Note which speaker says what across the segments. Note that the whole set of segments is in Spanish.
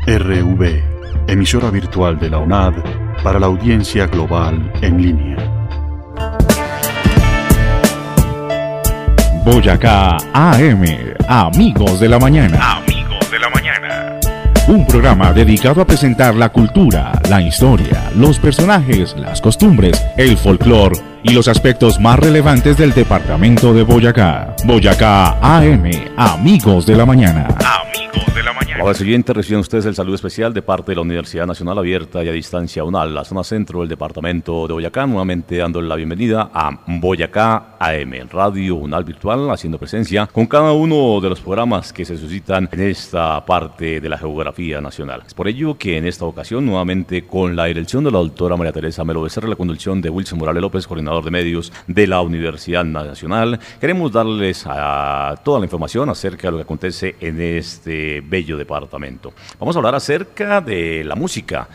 Speaker 1: RV, emisora virtual de la UNAD para la audiencia global en línea.
Speaker 2: Boyacá AM, Amigos de la Mañana. Amigos de la Mañana. Un programa dedicado a presentar la cultura, la historia, los personajes, las costumbres, el folclore y los aspectos más relevantes del departamento de Boyacá. Boyacá AM, Amigos de la Mañana. Amigos de la Mañana.
Speaker 3: Ahora siguiente reciben ustedes el saludo especial de parte de la Universidad Nacional Abierta y a Distancia UNAL, la zona centro del departamento de Boyacá, nuevamente dándole la bienvenida a Boyacá AM, Radio UNAL Virtual, haciendo presencia con cada uno de los programas que se suscitan en esta parte de la geografía nacional. Es por ello que en esta ocasión, nuevamente con la dirección de la doctora María Teresa Melo Becerra, la conducción de Wilson Morales López, coordinador de medios de la Universidad Nacional, queremos darles a toda la información acerca de lo que acontece en este bello departamento. Vamos a hablar acerca de la música.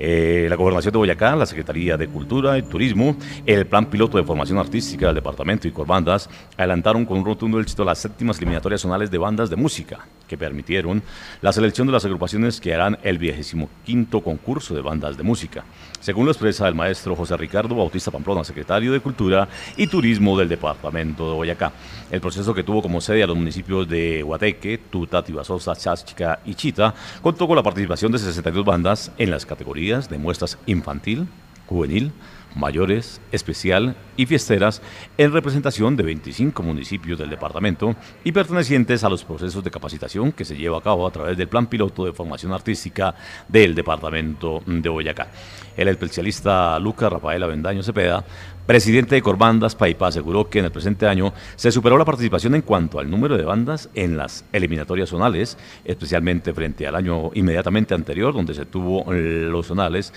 Speaker 3: La Gobernación de Boyacá, la Secretaría de Cultura y Turismo, el Plan Piloto de Formación Artística del Departamento y Corbandas adelantaron con un rotundo éxito las séptimas eliminatorias zonales de bandas de música, que permitieron la selección de las agrupaciones que harán el 25º concurso de bandas de música. Según lo expresa el maestro José Ricardo Bautista Pamplona, secretario de Cultura y Turismo del Departamento de Boyacá, el proceso, que tuvo como sede a los municipios de Guateque, Tuta, Tibasosa, Cháchica y Chita, contó con la participación de 62 bandas en las categorías de muestras infantil, juvenil, mayores, especial y fiesteras, en representación de 25 municipios del departamento y pertenecientes a los procesos de capacitación que se lleva a cabo a través del Plan Piloto de Formación Artística del departamento de Boyacá. El especialista Lucas Rafael Avendaño Cepeda, presidente de Corbandas Paipa, aseguró que en el presente año se superó la participación en cuanto al número de bandas en las eliminatorias zonales, especialmente frente al año inmediatamente anterior, donde se tuvo los zonales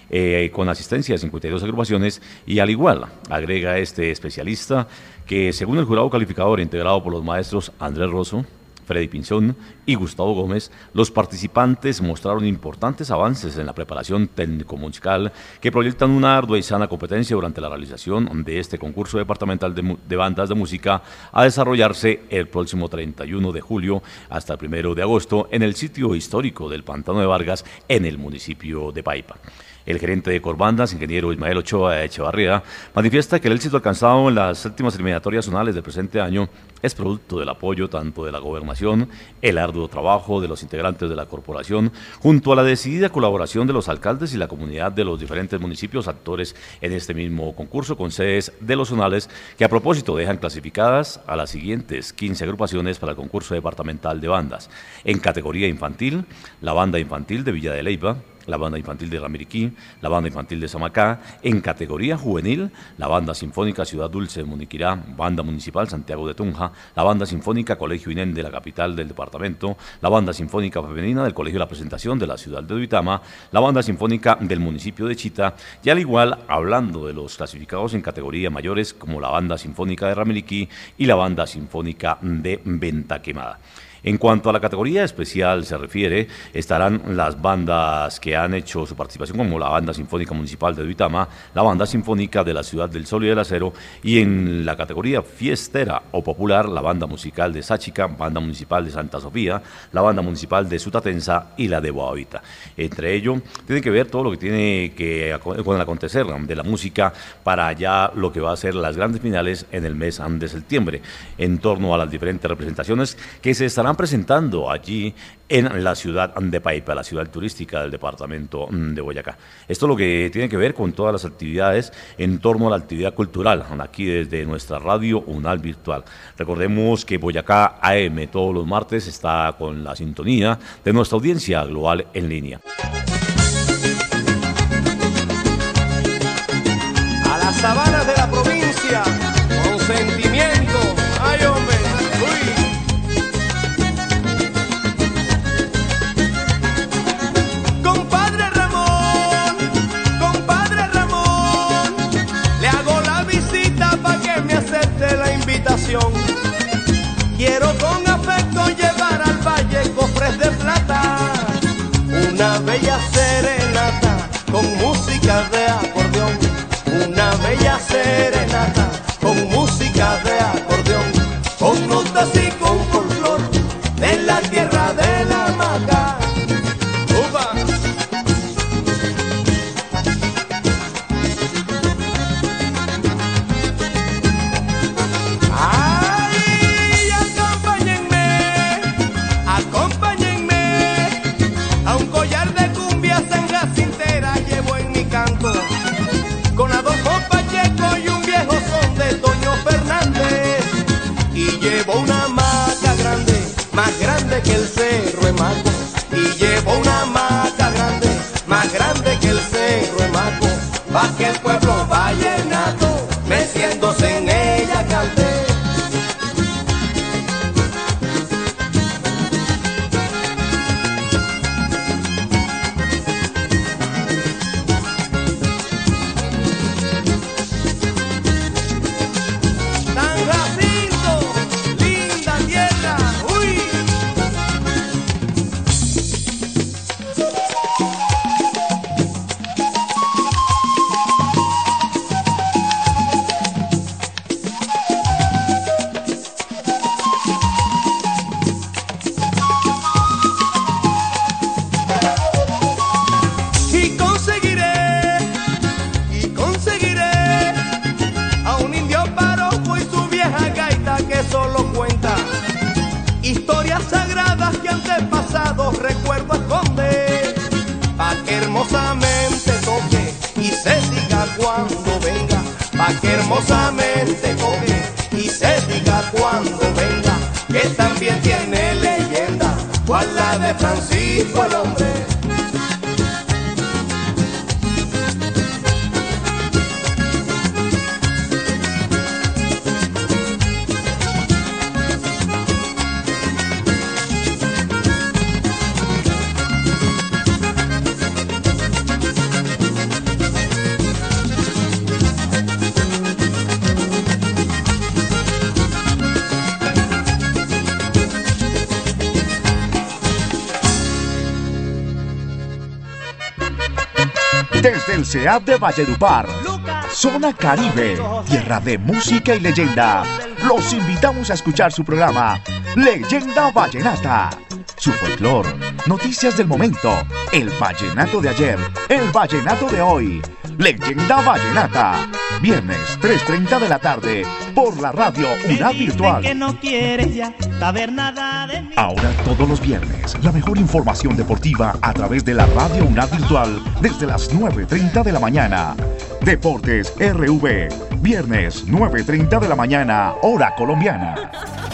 Speaker 3: con asistencia de 52 agrupaciones, y al igual, agrega este especialista, que según el jurado calificador integrado por los maestros Andrés Rosso, Freddy Pinzón y Gustavo Gómez, los participantes mostraron importantes avances en la preparación técnico-musical que proyectan una ardua y sana competencia durante la realización de este concurso departamental de bandas de música a desarrollarse el próximo 31 de julio hasta el 1 de agosto en el sitio histórico del Pantano de Vargas en el municipio de Paipa. El gerente de Corbandas, ingeniero Ismael Ochoa Echevarría, manifiesta que el éxito alcanzado en las séptimas eliminatorias zonales del presente año es producto del apoyo tanto de la gobernación, el arduo trabajo de los integrantes de la corporación, junto a la decidida colaboración de los alcaldes y la comunidad de los diferentes municipios actores en este mismo concurso, con sedes de los zonales que a propósito dejan clasificadas a las siguientes 15 agrupaciones para el concurso departamental de bandas. En categoría infantil, la banda infantil de Villa de Leyva, la banda infantil de Ramiriquí, la banda infantil de Samacá. En categoría juvenil, la banda sinfónica Ciudad Dulce de Muniquirá, banda municipal Santiago de Tunja, la banda sinfónica Colegio INEN de la capital del departamento, la banda sinfónica femenina del Colegio La Presentación de la ciudad de Duitama, la banda sinfónica del municipio de Chita, y al igual, hablando de los clasificados en categoría mayores, como la banda sinfónica de Ramiriquí y la banda sinfónica de Venta Quemada. En cuanto a la categoría especial se refiere, estarán las bandas que han hecho su participación, como la Banda Sinfónica Municipal de Duitama, la Banda Sinfónica de la Ciudad del Sol y del Acero, y en la categoría fiestera o popular, la Banda Musical de Sáchica, Banda Municipal de Santa Sofía, la Banda Municipal de Sutatensa y la de Boavita. Entre ello, tiene que ver todo lo que tiene que con el acontecer de la música para ya lo que va a ser las grandes finales en el mes de septiembre, en torno a las diferentes representaciones que se estarán presentando allí en la ciudad de Paipa, la ciudad turística del departamento de Boyacá. Esto es lo que tiene que ver con todas las actividades en torno a la actividad cultural, aquí desde nuestra radio UNAL Virtual. Recordemos que Boyacá AM todos los martes está con la sintonía de nuestra audiencia global en línea.
Speaker 4: A las sabanas de la provincia, con sentimiento, ay hombre, uy. Quiero con afecto llevar al valle cofres de plata, una bella serenata con música de acordeón, una bella serenata con música de acordeón, con notas y con folclor de la tierra de la maca. Maco, y llevo una hamaca grande, más grande que el Cerro de Maco, pa' que el pueblo vallenato, meciéndose en ella cante. Recuerdo esconde, pa' que hermosamente toque y se diga cuando venga, pa' que hermosamente toque y se diga cuando venga, que también tiene leyenda, cual la de Francisco el hombre.
Speaker 2: Desde el CEAP de Valledupar, Zona Caribe, tierra de música y leyenda, los invitamos a escuchar su programa Leyenda Vallenata. Su folclor, noticias del momento, el vallenato de ayer, el vallenato de hoy. Leyenda Vallenata, viernes 3:30 de la tarde, por la radio UNAD Virtual.
Speaker 5: Que no quieres ya saber nada de mí.
Speaker 2: Ahora todos los viernes, la mejor información deportiva a través de la radio UNAD Virtual desde las 9:30 de la mañana. Deportes RV, viernes 9:30 de la mañana, hora colombiana.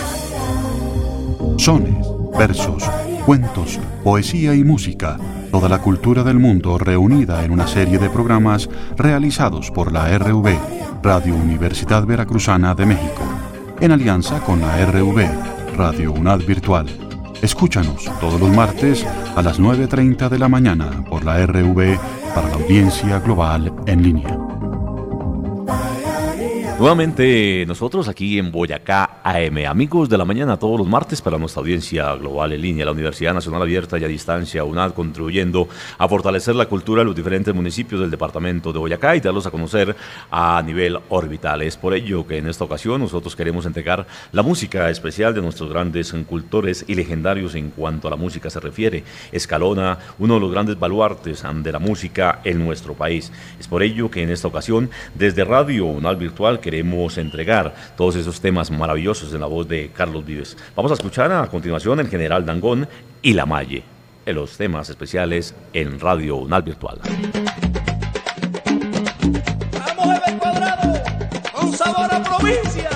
Speaker 1: Sones, versos, cuentos, poesía y música. Toda la cultura del mundo reunida en una serie de programas realizados por la RV, Radio Universidad Veracruzana de México, en alianza con la RV, Radio UNAD Virtual. Escúchanos todos los martes a las 9:30 de la mañana por la RV para la audiencia global en línea.
Speaker 3: Nuevamente nosotros aquí en Boyacá AM, amigos de la mañana todos los martes para nuestra audiencia global en línea. La Universidad Nacional Abierta y a Distancia, UNAD, contribuyendo a fortalecer la cultura de los diferentes municipios del departamento de Boyacá y darlos a conocer a nivel orbital. Es por ello que en esta ocasión nosotros queremos entregar la música especial de nuestros grandes cultores y legendarios en cuanto a la música se refiere. Escalona, uno de los grandes baluartes de la música en nuestro país. Es por ello que en esta ocasión, desde Radio UNAD Virtual, queremos entregar todos esos temas maravillosos en la voz de Carlos Vives. Vamos a escuchar a continuación el General Dangond y La Malle, en los temas especiales en Radio UNAD Virtual.
Speaker 4: Vamos a ver cuadrado, con sabor a provincia.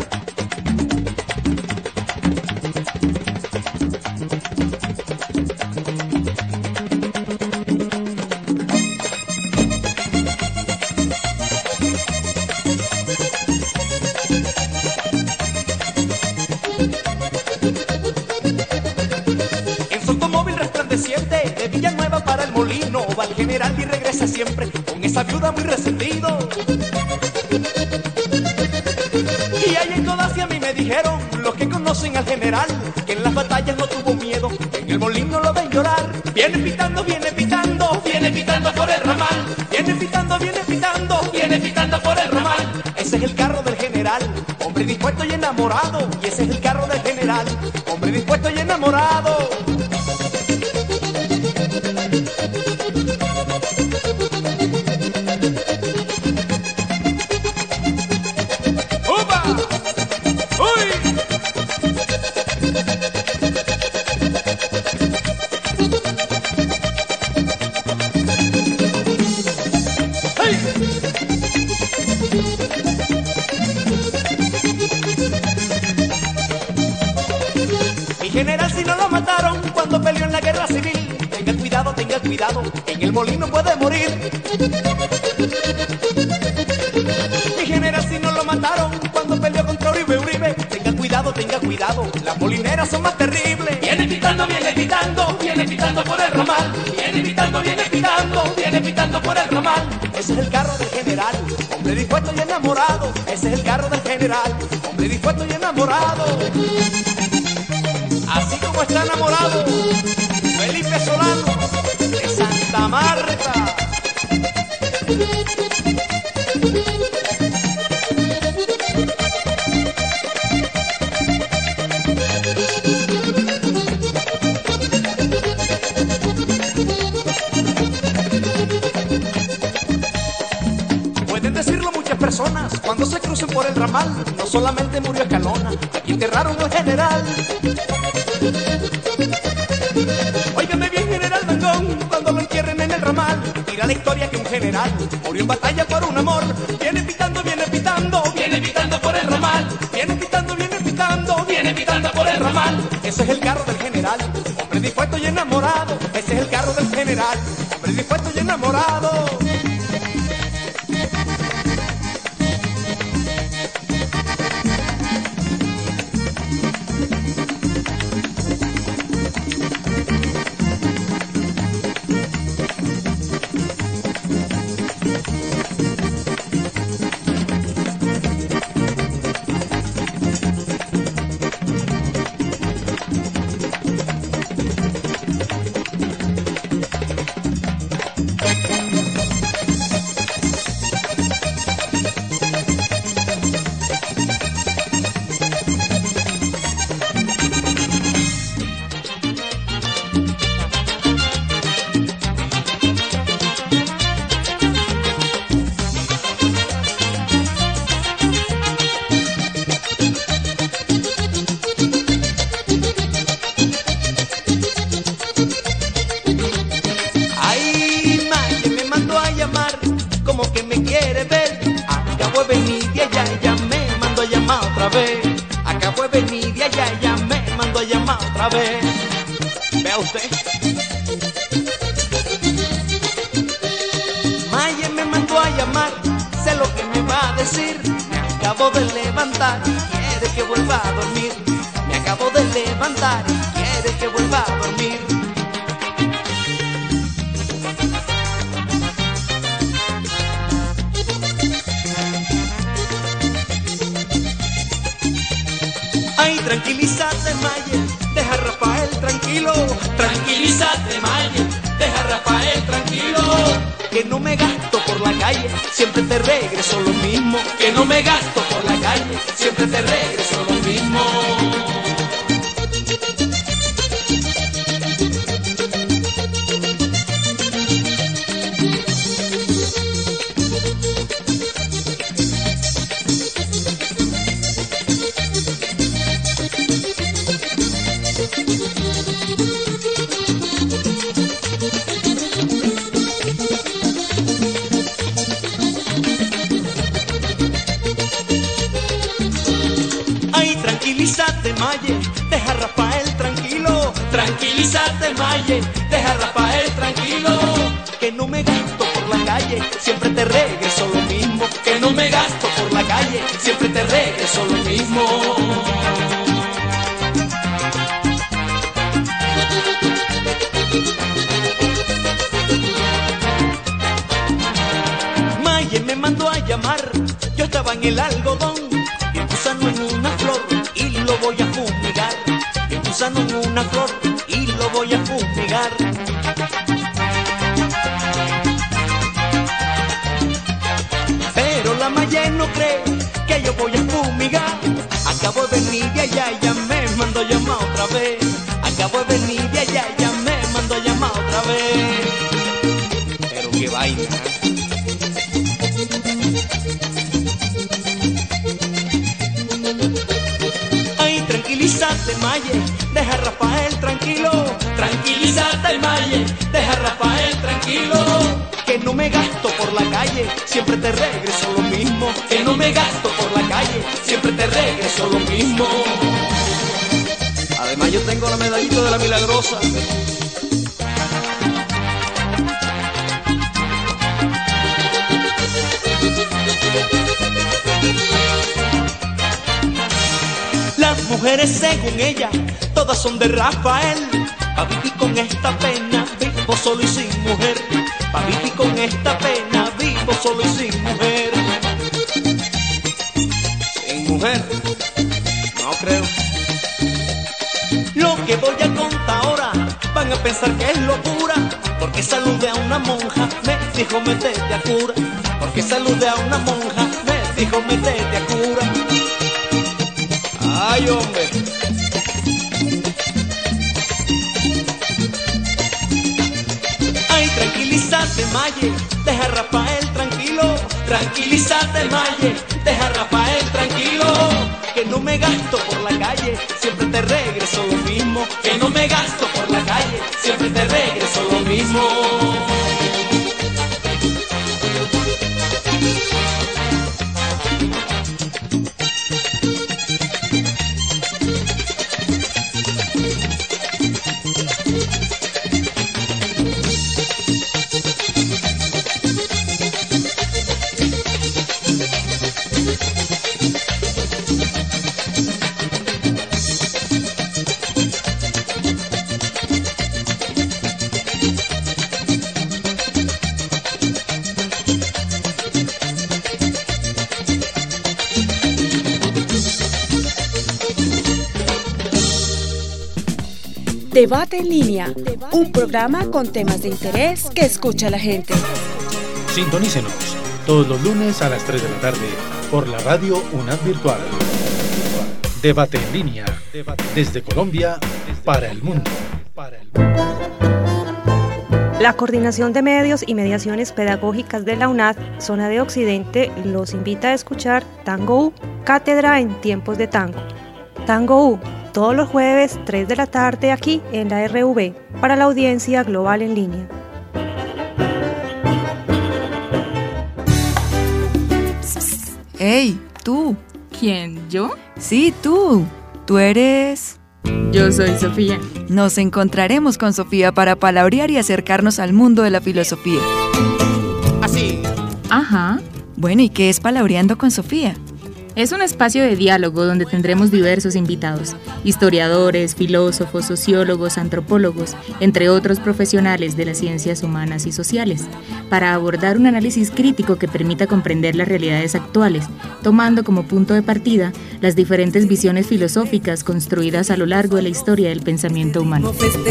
Speaker 4: De Villanueva para el molino va el general y regresa siempre con esa viuda muy resentido. Y allá en todas y a mí me dijeron los que conocen al general que en las batallas no tuvo miedo, en el molino lo ven llorar. Viene pitando, viene pitando, viene pitando por el ramal. Viene pitando, viene pitando, viene pitando por el ramal. Ese es el carro del general, hombre dispuesto y enamorado. Y ese es el carro del general, hombre dispuesto y enamorado. general si no lo mataron cuando peleó en la guerra civil. Tenga cuidado, en el molino puede morir. Mi general si no lo mataron cuando peleó contra Uribe. Tenga cuidado, las molineras son más terribles. Viene pitando por el ramal. Viene pitando por el ramal. Ese es el carro del general, hombre dispuesto y enamorado. Ese es el carro del general, hombre dispuesto y enamorado. Así como está enamorado Felipe Solano de Santa Marta. Pueden decirlo muchas personas cuando se crucen por el ramal. No solamente murió Escalona, aquí enterraron al general. Óigame bien, general Dangond, cuando lo entierren en el ramal, tira la historia que un general murió en batalla por un amor. Viene pitando por el ramal. Viene pitando por el ramal. Ese es el carro del general, hombre dispuesto y enamorado. Ese es el carro del general, hombre dispuesto y enamorado. Vea usted. Maye me mandó a llamar, sé lo que me va a decir. Me acabo de levantar y quiere que vuelva a dormir. Me acabo de levantar y quiere que vuelva a dormir. Ay, tranquilízate, Maye, deja a Rafael tranquilo. Tranquilízate, Maye, deja a Rafael tranquilo. Que no me gasto por la calle, siempre te regreso lo mismo. Que no me gasto por la calle, siempre te regreso lo mismo. Tranquilízate, Maye, deja a Rafael tranquilo. Tranquilízate, Maye, deja a Rafael tranquilo. Que no me gasto por la calle, siempre te regreso lo mismo. Que no me gasto por la calle, siempre te regreso lo mismo. Maye me mandó a llamar, yo estaba en el algodón. El gusano en una flor y lo voy a fumigar. El gusano en una flor y lo voy a fumigar. Pero la Maye no cree que yo voy a fumigar. Acabo de venir de allá, ella me mandó a llamar otra vez. Acabo de venir de allá, ella me mandó a llamar otra vez. Pero qué vaina. Tranquilízate, Maye, deja a Rafael tranquilo. Tranquilízate, Maye, deja a Rafael tranquilo. Que no me gasto por la calle, siempre te regreso lo mismo. Que no me gasto por la calle, siempre te regreso lo mismo. Además yo tengo la medallita de la Milagrosa.
Speaker 5: Las mujeres según ella, todas son de Rafael. Pa' vivir con esta pena, vivo solo y sin mujer. Pa' vivir con esta pena, vivo solo y sin mujer.
Speaker 4: Sin mujer, no creo.
Speaker 5: Lo que voy a contar ahora, van a pensar que es locura. Porque saludé a una monja, me dijo métete a cura. Porque saludé a una monja, me dijo métete a cura.
Speaker 4: Ay, hombre.
Speaker 5: Ay, tranquilízate, Maye, deja a Rafael tranquilo. Tranquilízate, Maye, deja a Rafael tranquilo. Que no me gasto por la calle, siempre te regreso lo mismo. Que no me gasto por la calle, siempre te regreso lo mismo.
Speaker 6: Debate en línea, un programa con temas de interés que escucha la gente.
Speaker 7: Sintonícenos todos los lunes a las 3 de la tarde por la radio UNAD Virtual. Debate en línea, desde Colombia para el mundo.
Speaker 8: La Coordinación de Medios y Mediaciones Pedagógicas de la UNAD, Zona de Occidente, los invita a escuchar Tango U, Cátedra en Tiempos de Tango. Tango U, todos los jueves, 3 de la tarde, aquí en la RV, para la audiencia global en línea.
Speaker 9: ¡Ey, tú!
Speaker 10: ¿Quién? ¿Yo?
Speaker 9: Sí, tú. Tú eres...
Speaker 10: Yo soy Sofía.
Speaker 9: Nos encontraremos con Sofía para palabrear y acercarnos al mundo de la filosofía.
Speaker 4: Así.
Speaker 10: Ajá.
Speaker 9: Bueno, ¿y qué es Palabreando con Sofía?
Speaker 10: Es un espacio de diálogo donde tendremos diversos invitados, historiadores, filósofos, sociólogos, antropólogos, entre otros profesionales de las ciencias humanas y sociales, para abordar un análisis crítico que permita comprender las realidades actuales, tomando como punto de partida las diferentes visiones filosóficas construidas a lo largo de la historia del pensamiento humano.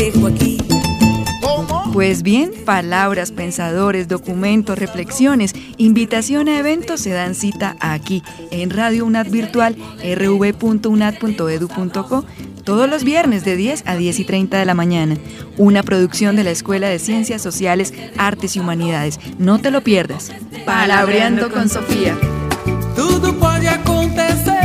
Speaker 9: Pues bien, palabras, pensadores, documentos, reflexiones, invitación a eventos se dan cita aquí, en Radio UNAD Virtual, rv.unad.edu.co, todos los viernes de 10 a 10 y 30 de la mañana. Una producción de la Escuela de Ciencias Sociales, Artes y Humanidades. No te lo pierdas. Palabreando con Sofía.
Speaker 5: Tudo pode acontecer.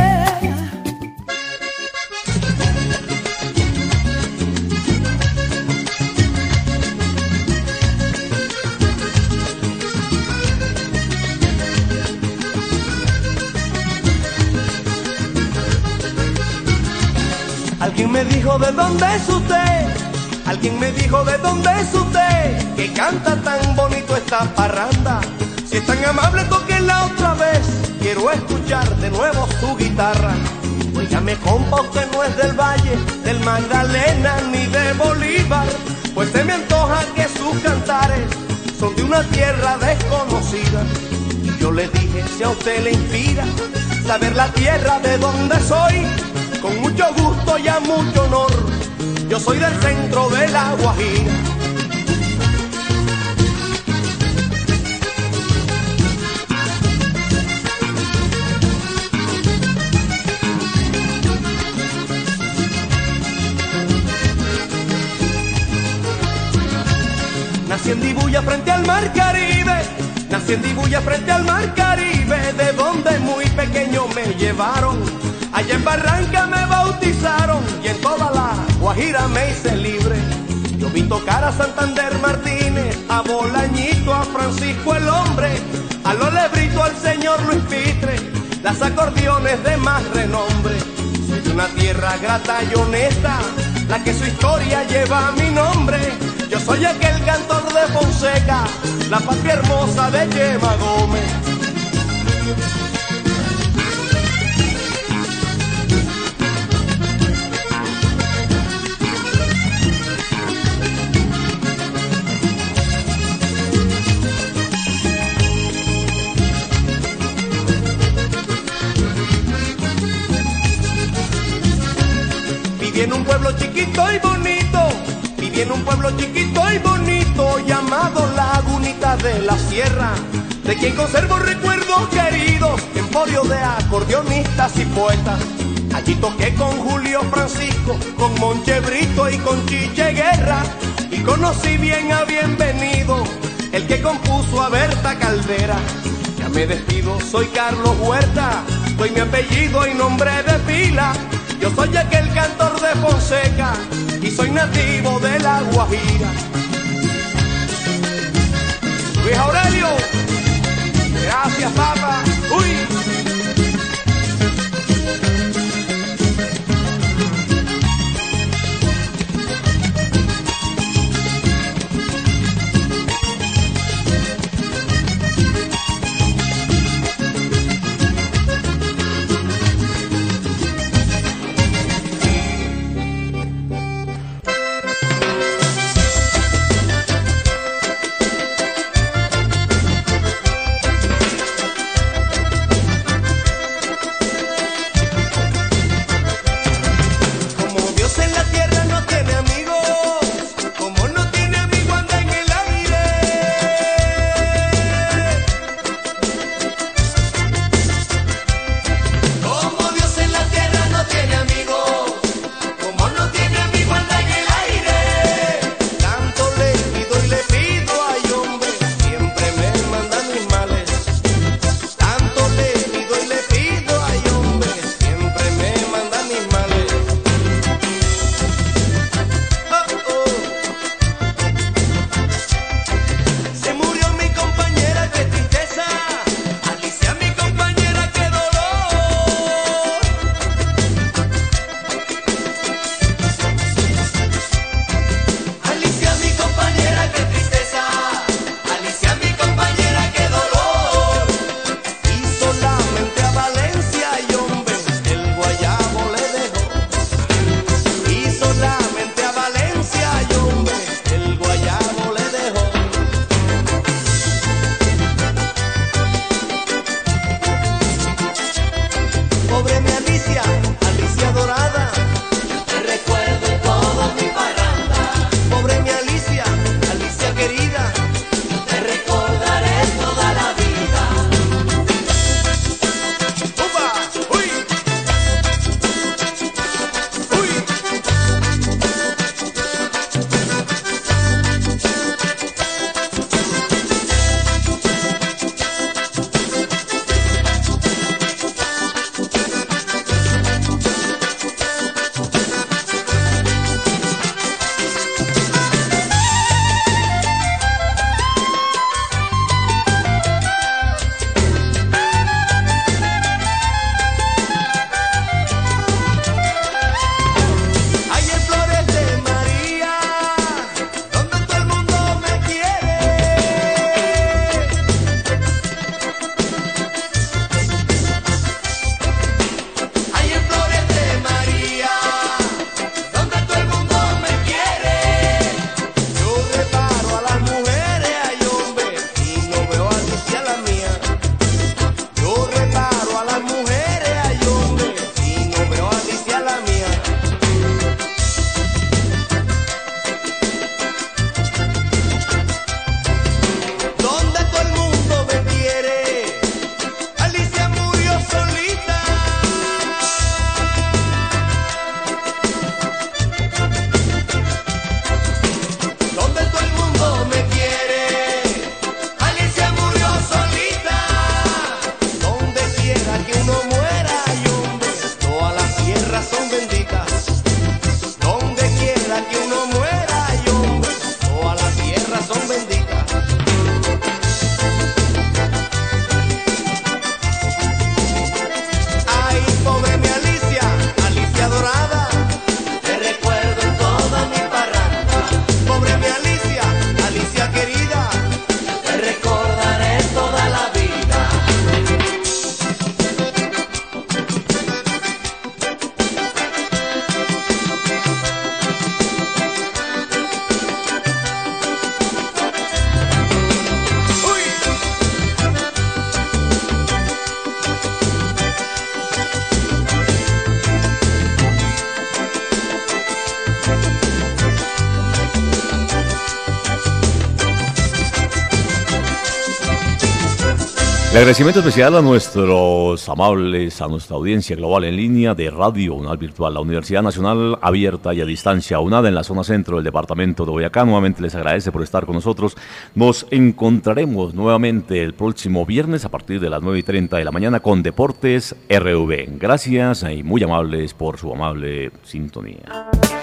Speaker 5: Alguien me dijo de dónde es usted, alguien me dijo de dónde es usted, que canta tan bonito esta parranda. Si es tan amable, tóquenla otra vez, quiero escuchar de nuevo su guitarra. Óigame, compa, usted no es del Valle, del Magdalena ni de Bolívar, pues se me antoja que sus cantares son de una tierra desconocida. Y yo le dije, si a usted le inspira saber la tierra de donde soy, con mucho gusto y a mucho honor, yo soy del centro de la Guajira. Nací en Dibuya frente al mar Caribe, nací en Dibuya frente al mar Caribe, de donde muy pequeño me llevaron. Allá en Barranca me bautizaron y en toda la Guajira me hice libre. Yo vi tocar a Santander Martínez, a Bolañito, a Francisco el Hombre, a los Lebrito, al señor Luis Pitre, las acordeones de más renombre. Soy de una tierra grata y honesta, la que su historia lleva mi nombre. Yo soy aquel cantor de Fonseca, la patria hermosa de Yema Gómez. Viví en un pueblo chiquito y bonito, viví en un pueblo chiquito y bonito llamado Lagunita de la Sierra, de quien conservo recuerdos queridos, emporio de acordeonistas y poetas. Allí toqué con Julio Francisco, con Monche Brito y con Chiche Guerra, y conocí bien a Bienvenido, el que compuso a Berta Caldera. Ya me despido, soy Carlos Huerta, doy mi apellido y nombre de pila. Yo soy aquel cantor de Fonseca y soy nativo de La Guajira. Luis Aurelio, gracias papá. Uy.
Speaker 3: El agradecimiento especial a nuestros amables, a nuestra audiencia global en línea de Radio UNAL Virtual, la Universidad Nacional Abierta y a Distancia UNAD en la zona centro del departamento de Boyacá. Nuevamente les agradece por estar con nosotros. Nos encontraremos nuevamente el próximo viernes a partir de las 9:30 de la mañana con Deportes RV. Gracias y muy amables por su amable sintonía.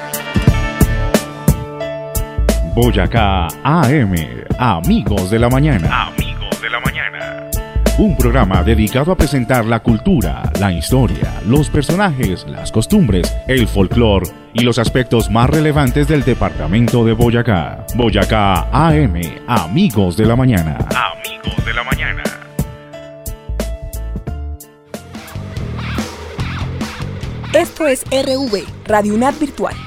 Speaker 2: Boyacá AM, Amigos de la Mañana. Amigos de la Mañana. Un programa dedicado a presentar la cultura, la historia, los personajes, las costumbres, el folclore y los aspectos más relevantes del departamento de Boyacá. Boyacá AM, Amigos de la Mañana. Amigos de la Mañana.
Speaker 6: Esto es RV, Radio UNAD Virtual.